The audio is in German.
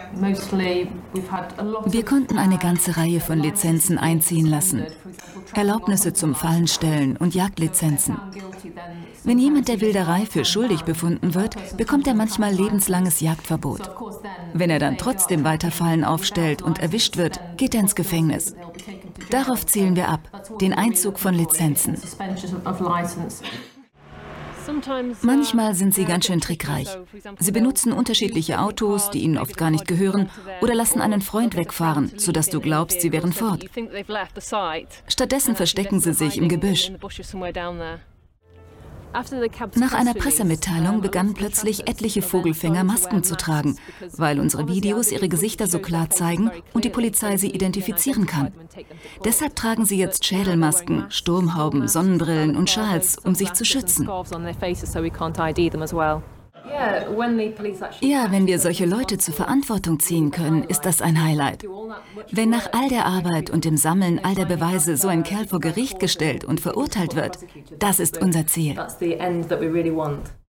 Wir konnten eine ganze Reihe von Lizenzen einziehen lassen. Erlaubnisse zum Fallenstellen und Jagdlizenzen. Wenn jemand der Wilderei für schuldig befunden wird, bekommt er manchmal lebenslanges Jagdverbot. Wenn er dann trotzdem weiter Fallen aufstellt und erwischt wird, geht er ins Gefängnis. Darauf zielen wir ab, den Einzug von Lizenzen. Manchmal sind sie ganz schön trickreich. Sie benutzen unterschiedliche Autos, die ihnen oft gar nicht gehören, oder lassen einen Freund wegfahren, sodass du glaubst, sie wären fort. Stattdessen verstecken sie sich im Gebüsch. Nach einer Pressemitteilung begannen plötzlich etliche Vogelfänger Masken zu tragen, weil unsere Videos ihre Gesichter so klar zeigen und die Polizei sie identifizieren kann. Deshalb tragen sie jetzt Schädelmasken, Sturmhauben, Sonnenbrillen und Schals, um sich zu schützen. Ja, wenn wir solche Leute zur Verantwortung ziehen können, ist das ein Highlight. Wenn nach all der Arbeit und dem Sammeln all der Beweise so ein Kerl vor Gericht gestellt und verurteilt wird, das ist unser Ziel.